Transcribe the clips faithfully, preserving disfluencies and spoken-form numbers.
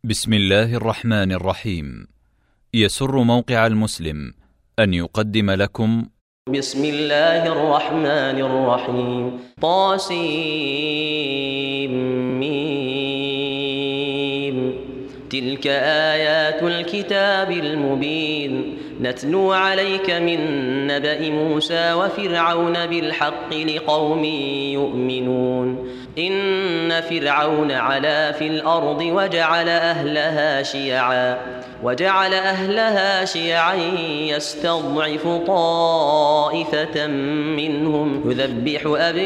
بسم الله الرحمن الرحيم. يسر موقع المسلم أن يقدم لكم بسم الله الرحمن الرحيم. طاسيم. تلك آيات الكتاب المبين نتلو عليك من نبأ موسى وفرعون بالحق لقوم يؤمنون. إن فرعون علا في الأرض وجعل أهلها شيعا وجعل أهلها شيعا يستضعف طائفة منهم يذبح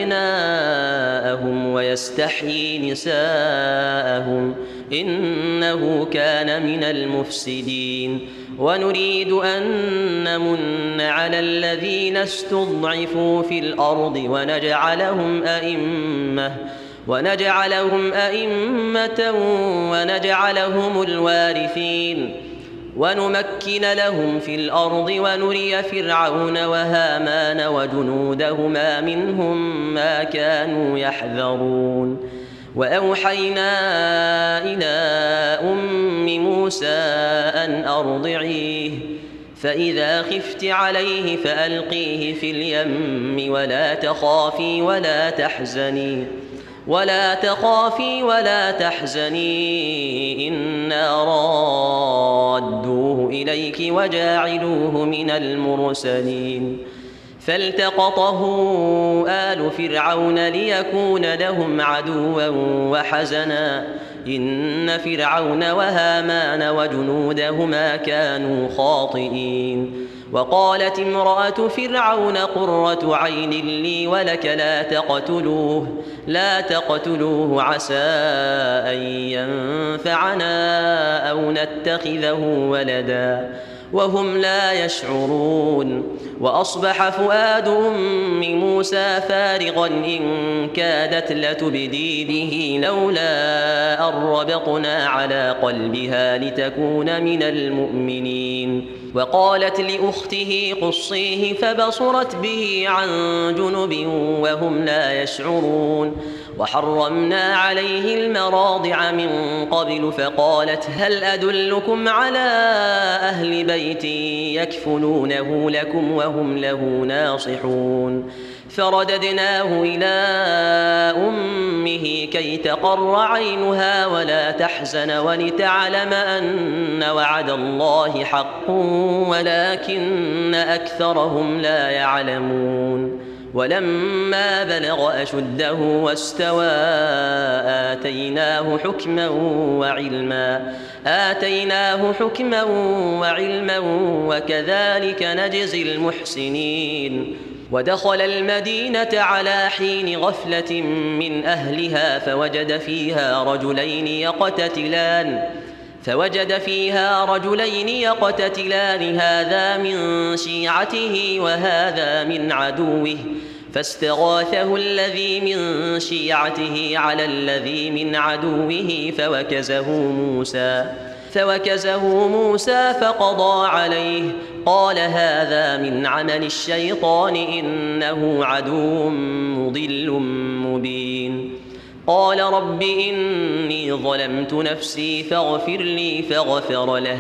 أبناءهم ويستحيي نساءهم إنه كان من المفسدين. ونريد أن نمن على الذين استضعفوا في الأرض ونجعلهم أئمة ونجعلهم أئمة ونجعلهم الوارثين ونمكن لهم في الأرض ونري فرعون وهامان وجنودهما منهم ما كانوا يحذرون. وأوحينا إلى أم موسى أن أرضعيه فإذا خفت عليه فألقيه في اليم ولا تخافي ولا تحزني ولا تخافي ولا تحزني إنا رادوه إليك وجاعلوه من المرسلين. فالتقطه آل فرعون ليكون لهم عدوا وحزنا إن فرعون وهامان وجنودهما كانوا خاطئين. وقالت امرأة فرعون قرة عين لي ولك لا تقتلوه لا تقتلوه عسى أن ينفعنا أو نتخذه ولدا وهم لا يشعرون. وأصبح فؤاد أم موسى فارغا إن كادت لتبدي به لولا أن ربطنا على قلبها لتكون من المؤمنين. وقالت لأخته قصيه فبصرت به عن جنب وهم لا يشعرون. وحرمنا عليه المراضع من قبل فقالت هل أدلكم على أهل بيت يكفلونه لكم وهم له ناصحون. فرددناه إلى أمه كي تقر عينها ولا تحزن ولتعلم أن وعد الله حق ولكن أكثرهم لا يعلمون. ولما بلغ أشده واستوى آتيناه حكما وعلما آتيناه حكما وعلما وكذلك نجزي المحسنين. ودخل المدينة على حين غفلة من أهلها فوجد فيها رجلين يقتتلان فوجد فيها رجلين يقتتلان هذا من شيعته وهذا من عدوه فاستغاثه الذي من شيعته على الذي من عدوه فوكزه موسى فوكزه موسى فقضى عليه قال هذا من عمل الشيطان إنه عدو مضل مبين. قال رب إني ظلمت نفسي فاغفر لي فغفر له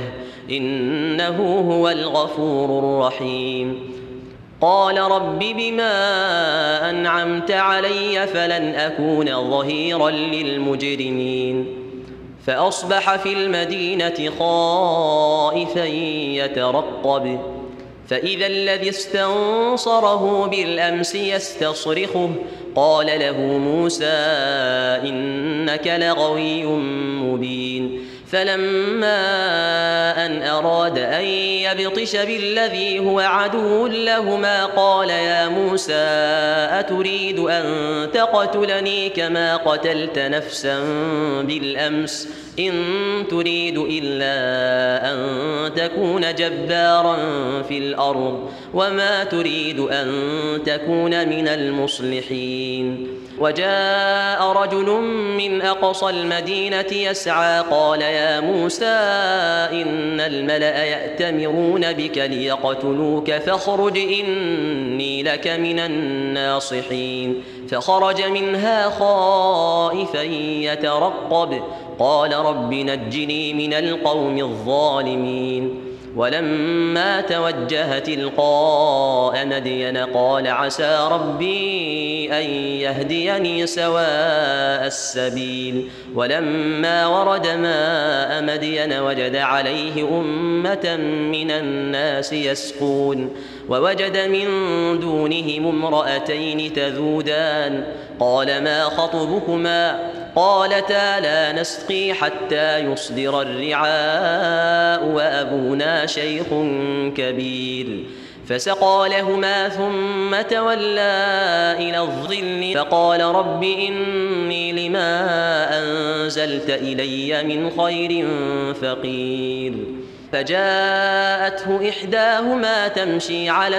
إنه هو الغفور الرحيم. قال رب بما أنعمت علي فلن أكون ظهيرا للمجرمين. فأصبح في المدينة خائفا يترقب فإذا الذي استنصره بالأمس يستصرخه قال له موسى إنك لغوي مبين. فلما أن أراد أن يبطش بالذي هو عدو لهما قال يا موسى أتريد أن تقتلني كما قتلت نفسا بالأمس إن تريد إلا أن تكون جبارا في الأرض وما تريد أن تكون من المصلحين. وجاء رجل من أقصى المدينة يسعى قال يا موسى إن الملأ يأتمرون بك ليقتلوك فاخرج إني لك من الناصحين. فخرج منها خائفا يترقب قال رب نجني من القوم الظالمين. ولما توجه تلقاء مدين قال عسى ربي أن يهديني سواء السبيل. ولما ورد ماء مدين وجد عليه أمة من الناس يسقون ووجد من دونهم امرأتين تذودان قال ما خطبكما قالتا لا نسقي حتى يصدر الرعاء وأبونا شيخ كبير. فسقى لهما ثم تولى إلى الظل فقال رب إني لما أنزلت إلي من خير فقير. فجاءته إحداهما تمشي على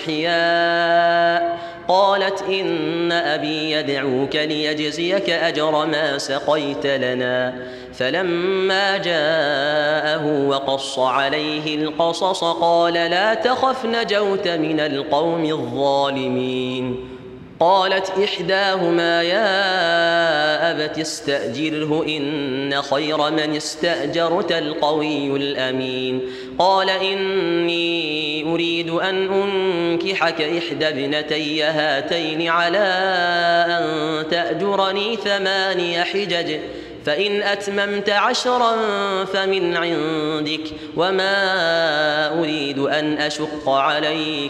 استحياء قالت إن أبي يدعوك ليجزيك أجر ما سقيت لنا. فلما جاءه وقص عليه القصص قال لا تخف نجوت من القوم الظالمين. قالت إحداهما يا أبت استأجره إن خير من استأجرت القوي الأمين. قال إني أريد أن أنكحك إحدى ابنتي هاتين على أن تأجرني ثماني حجج فإن أتممت عشرا فمن عندك وما أريد أن أشق عليك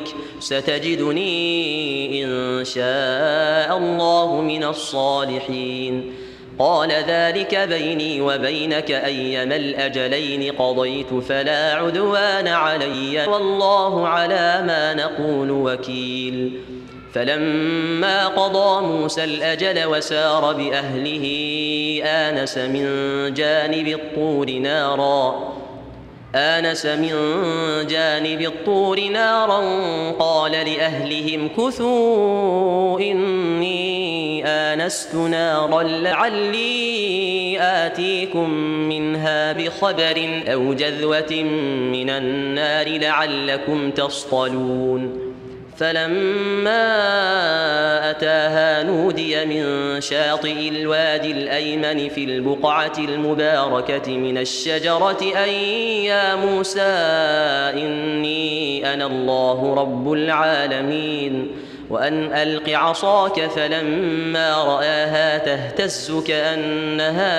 ستجدني إن شاء الله من الصالحين. قال ذلك بيني وبينك أيما الأجلين قضيت فلا عدوان علي والله على ما نقول وكيل. فلما قضى موسى الأجل وسار بأهله آنس من جانب الطور نارا آنس من جانب الطور نارا قال لأهلهم كثوا إني آنست نارا لعلي آتيكم منها بخبر أو جذوة من النار لعلكم تصطلون. فلما أتاها نودي من شاطئ الوادي الأيمن في البقعة المباركة من الشجرة أن يا موسى إني أنا الله رب العالمين وأن ألق عصاك. فلما رآها تهتز كأنها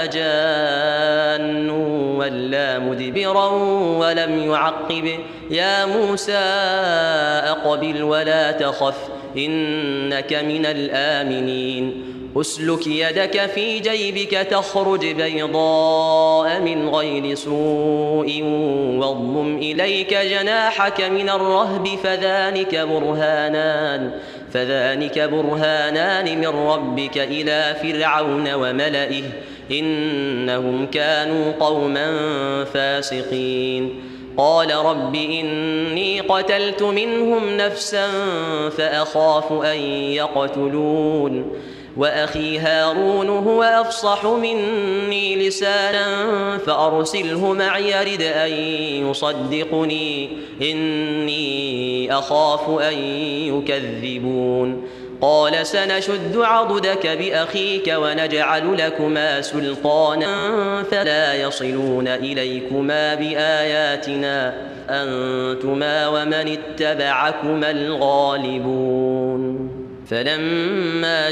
جان ولا مدبرا ولم يعقب يا موسى أقبل ولا تخف إنك من الآمنين. أسلك يدك في جيبك تخرج بيضاء من غير سوء واضمم إليك جناحك من الرهب فذلك برهانان فذلك برهانان من ربك إلى فرعون وملئه إنهم كانوا قوما فاسقين. قال رب إني قتلت منهم نفسا فأخاف أن يقتلون وأخي هارون هو أفصح مني لسانا فأرسله معي يرد أن يصدقني إني أخاف أن يكذبون. قال سنشد عضدك بأخيك ونجعل لكما سلطانا فلا يصلون إليكما بآياتنا أنتما ومن اتبعكما الغالبون. فلما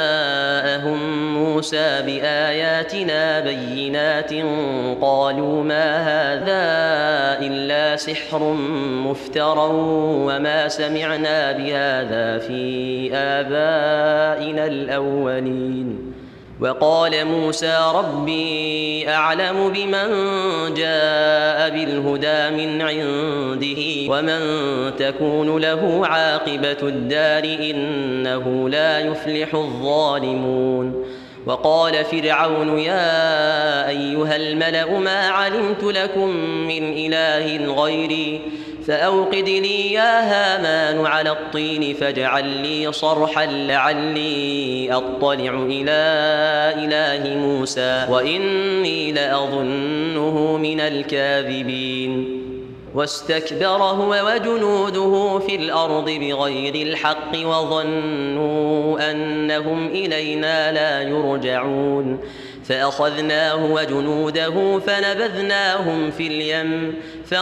جاءهم موسى بآياتنا بينات قالوا ما هذا إلا سحر مفترى وما سمعنا بهذا في آبائنا الأولين. وقال موسى ربي أعلم بمن جاء بالهدى من عنده ومن تكون له عاقبة الدار إنه لا يفلح الظالمون. وقال فرعون يا أيها الملأ ما علمت لكم من إله غيري فأوقد لي يا هامان على الطين فاجعل لي صرحا لعلي أطلع إلى إله موسى وإني لأظنه من الكاذبين. واستكبر هو وجنوده في الأرض بغير الحق وظنوا أنهم إلينا لا يرجعون. فأخذناه وجنوده فنبذناهم في اليم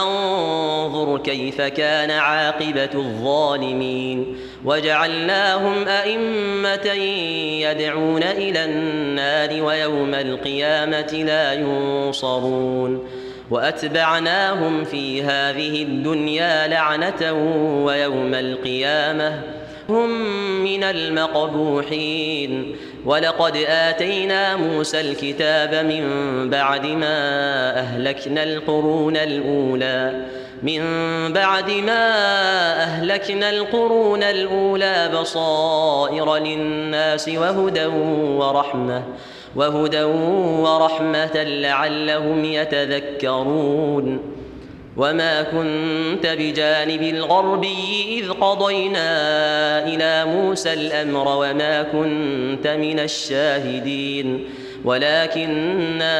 فانظر كيف كان عاقبة الظالمين وجعلناهم أئمة يدعون إلى النار ويوم القيامة لا ينصرون وأتبعناهم في هذه الدنيا لعنة ويوم القيامة هم من المقبوحين ولقد آتينا موسى الكتاب من بعد ما أهلكنا القرون الأولى من بعد ما أهلكنا القرون الأولى بصائر للناس وهدى ورحمة وهدى ورحمة لعلهم يتذكرون وما كنت بجانب الغربي إذ قضينا إلى موسى الأمر وما كنت من الشاهدين ولكننا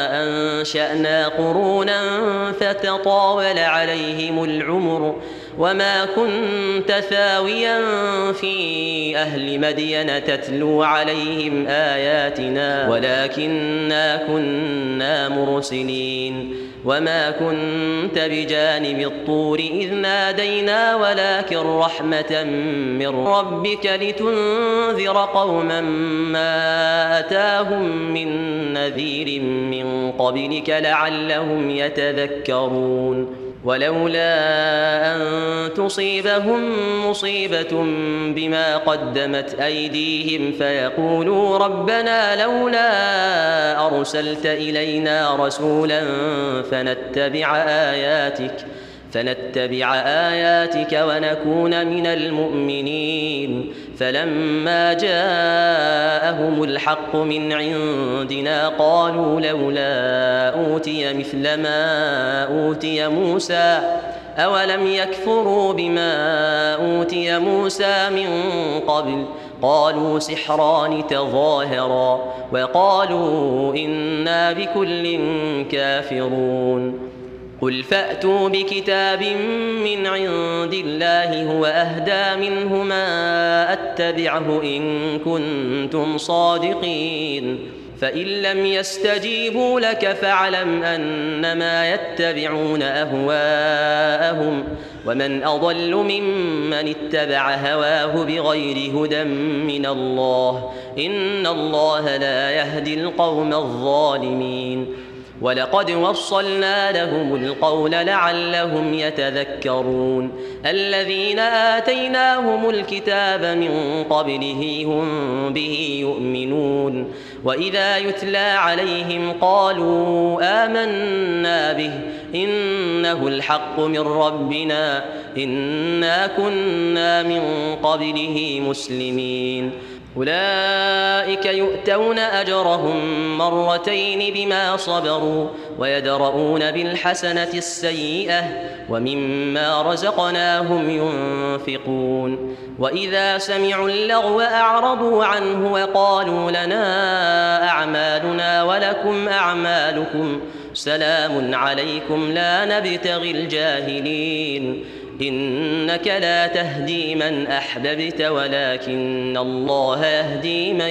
أنشأنا قرونا فتطاول عليهم العمر وما كنت ثاويا في أهل مدين تتلو عليهم آياتنا ولكننا كنا مرسلين وما كنت بجانب الطور إذ نادينا ولكن رحمة من ربك لتنذر قوما ما أتاهم من نذير من قبلك لعلهم يتذكرون ولولا أن تصيبهم مصيبة بما قدمت أيديهم فيقولوا ربنا لولا أرسلت إلينا رسولا فنتبع آياتك فنتبع آياتك ونكون من المؤمنين فلما جاءهم الحق من عندنا قالوا لولا أوتي مثل ما أوتي موسى أولم يكفروا بما أوتي موسى من قبل قالوا سحران تظاهرا وقالوا إنا بكل كافرون قل فأتوا بكتاب من عند الله هو أهدى منهما أتبعه إن كنتم صادقين فإن لم يستجيبوا لك فاعلم أنما يتبعون أهواءهم ومن أضل ممن اتبع هواه بغير هدى من الله إن الله لا يهدي القوم الظالمين ولقد وصلنا لهم القول لعلهم يتذكرون الذين آتيناهم الكتاب من قبله هم به يؤمنون وإذا يتلى عليهم قالوا آمنا به إنه الحق من ربنا إنا كنا من قبله مسلمين أولئك يؤتون أجرهم مرتين بما صبروا ويدرؤون بالحسنة السيئة ومما رزقناهم ينفقون وإذا سمعوا اللغو أعرضوا عنه وقالوا لنا أعمالنا ولكم أعمالكم سلام عليكم لا نبتغي الجاهلين إنك لا تهدي من أحببت ولكن الله يهدي من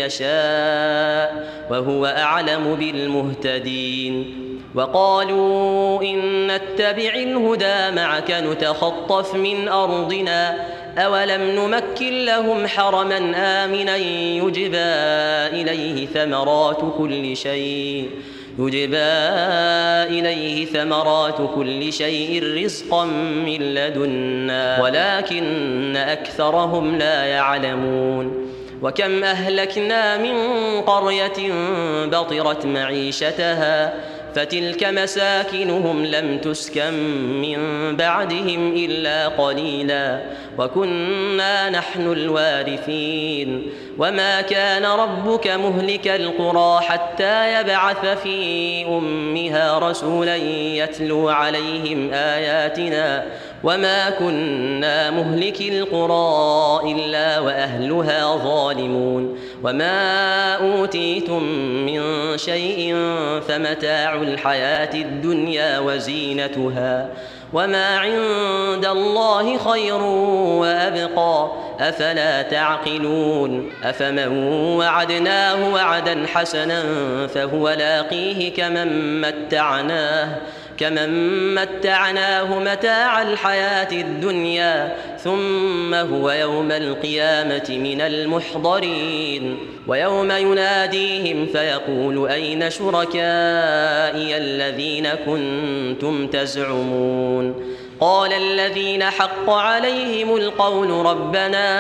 يشاء وهو أعلم بالمهتدين وقالوا إن نتبع الهدى معك نتخطف من أرضنا أولم نمكن لهم حرما آمنا يجبى إليه ثمرات كل شيء يجبى إليه ثمرات كل شيء رزقا من لدنا ولكن أكثرهم لا يعلمون وكم أهلكنا من قرية بطرت معيشتها فتلك مساكنهم لم تسكن من بعدهم إلا قليلا وكنا نحن الوارثين وما كان ربك مهلك القرى حتى يبعث في أمها رسولا يتلو عليهم آياتنا وما كنا مهلك القرى إلا وأهلها ظالمون وما أوتيتم من شيء فمتاع الحياة الدنيا وزينتها وما عند الله خير وأبقى أفلا تعقلون أفمن وعدناه وعدا حسنا فهو لاقيه كمن متعناه كمن متعناه متاع الحياة الدنيا ثم هو يوم القيامة من المحضرين ويوم يناديهم فيقول أين شركائي الذين كنتم تزعمون قال الذين حق عليهم القول ربنا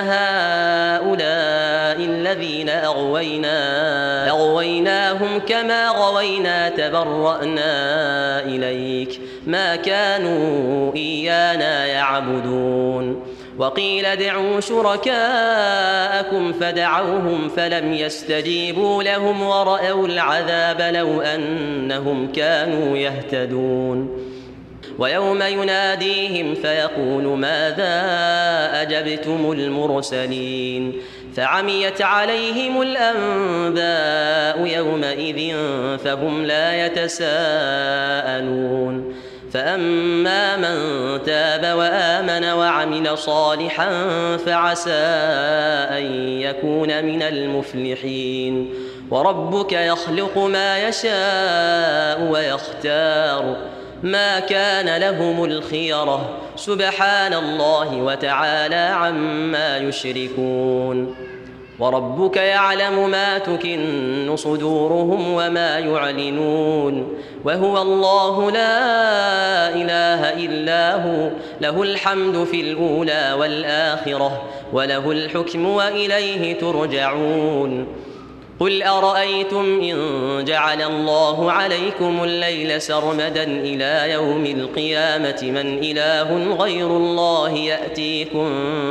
هؤلاء الذين أغوينا أغويناهم كما غوينا تبرأنا إليك ما كانوا إيانا يعبدون وقيل ادعوا شركاءكم فدعوهم فلم يستجيبوا لهم ورأوا العذاب لو أنهم كانوا يهتدون ويوم يناديهم فيقول ماذا أجبتم المرسلين فعميت عليهم الأنباء يومئذ فهم لا يتساءلون فأما من تاب وآمن وعمل صالحا فعسى أن يكون من المفلحين وربك يخلق ما يشاء ويختار ما كان لهم الخيرة سبحان الله وتعالى عما يشركون وربك يعلم ما تكن صدورهم وما يعلنون وهو الله لا إله إلا هو له الحمد في الأولى والآخرة وله الحكم وإليه ترجعون قل أرأيتم إن جعل الله عليكم الليل سرمدا إلى يوم القيامة من إله غير الله يأتيكم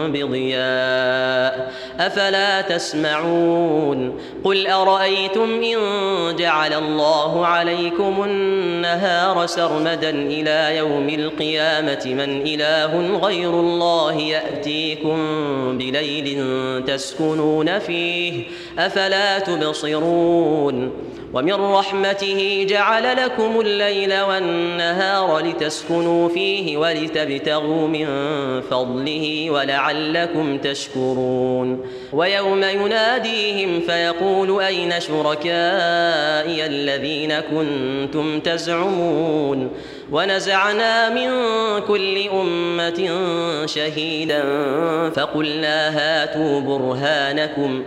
بضياء أفلا تسمعون قل أرأيتم إن جعل الله عليكم النهار سرمدا إلى يوم القيامة من إله غير الله يأتيكم بليل تسكنون فيه أفلا تبصرون ومن رحمته جعل لكم الليل والنهار لتسكنوا فيه ولتبتغوا من فضله ولعلكم تشكرون ويوم يناديهم فيقول أين شركائي الذين كنتم تزعمون ونزعنا من كل أمة شهيدا فقلنا هاتوا برهانكم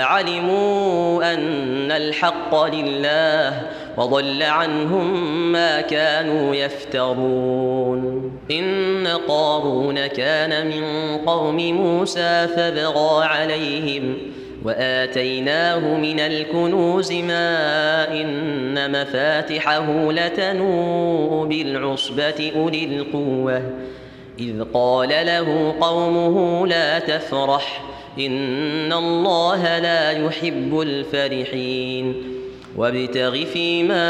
فعلموا أن الحق لله وضل عنهم ما كانوا يفترون إن قارون كان من قوم موسى فبغى عليهم وآتيناه من الكنوز ما إن مفاتحه لتنوء بالعصبة أولي القوة إذ قال له قومه لا تفرح إن الله لا يحب الفرحين وابتغ فيما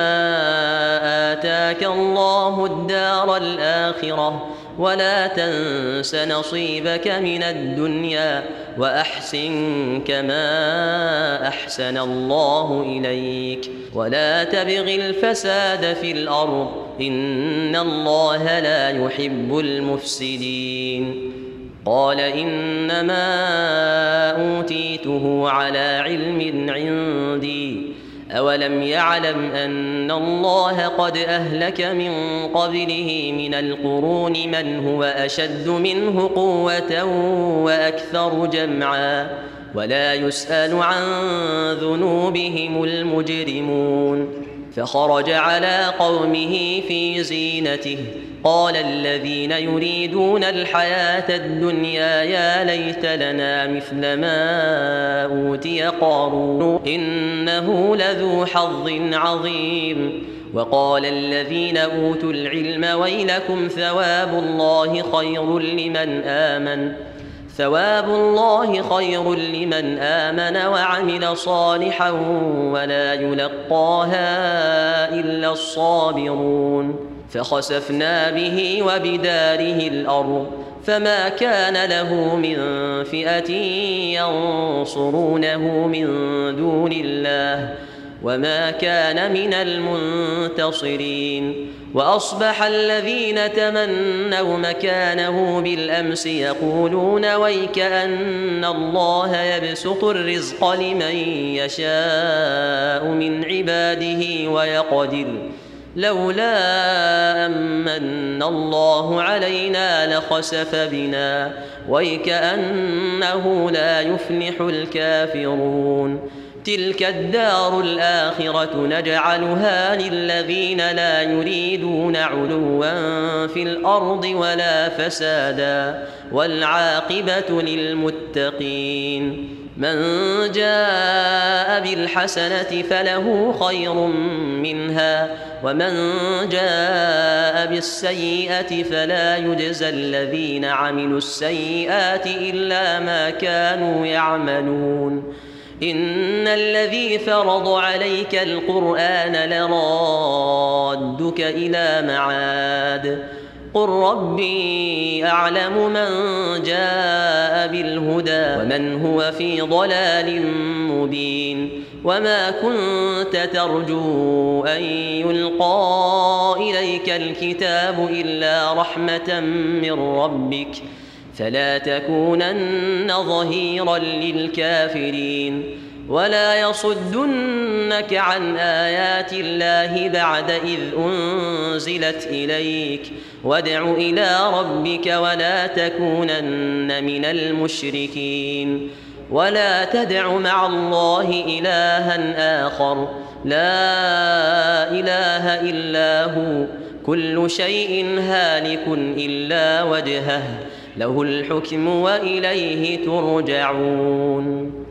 آتاك الله الدار الآخرة ولا تنس نصيبك من الدنيا وأحسن كما أحسن الله إليك ولا تبغ الفساد في الأرض إن الله لا يحب المفسدين قال إنما أوتيته على علم عندي أولم يعلم أن الله قد أهلك من قبله من القرون من هو أشد منه قوة وأكثر جمعا ولا يسأل عن ذنوبهم المجرمون فخرج على قومه في زينته قال الذين يريدون الحياة الدنيا يا ليت لنا مثل ما أوتي قارون إنه لذو حظ عظيم وقال الذين أوتوا العلم ويلكم ثواب الله خير لمن آمن ثواب الله خير لمن آمن وعمل صالحا ولا يلقاها إلا الصابرون فخسفنا به وبداره الأرض فما كان له من فئة ينصرونه من دون الله وما كان من المنتصرين وأصبح الذين تمنوا مكانه بالأمس يقولون ويك أن الله يبسط الرزق لمن يشاء من عباده ويقدر لولا أمن الله علينا لخسف بنا ويكأنه لا يفلح الكافرون تلك الدار الآخرة نجعلها للذين لا يريدون علوا في الأرض ولا فسادا والعاقبة للمتقين من جاء بالحسنة فله خير منها ومن جاء بالسيئة فلا يجزى الذين عملوا السيئات إلا ما كانوا يعملون إن الذي فرض عليك القرآن لرادك إلى معاد قل ربي أعلم من جاء بالهدى ومن هو في ضلال مبين وما كنت ترجو أن يلقى إليك الكتاب إلا رحمة من ربك فلا تكونن ظهيرا للكافرين ولا يصدنك عن آيات الله بعد إذ أنزلت إليك وادع إلى ربك ولا تكونن من المشركين ولا تدع مع الله إلها آخر لا إله إلا هو كل شيء هالك إلا وجهه له الحكم وإليه ترجعون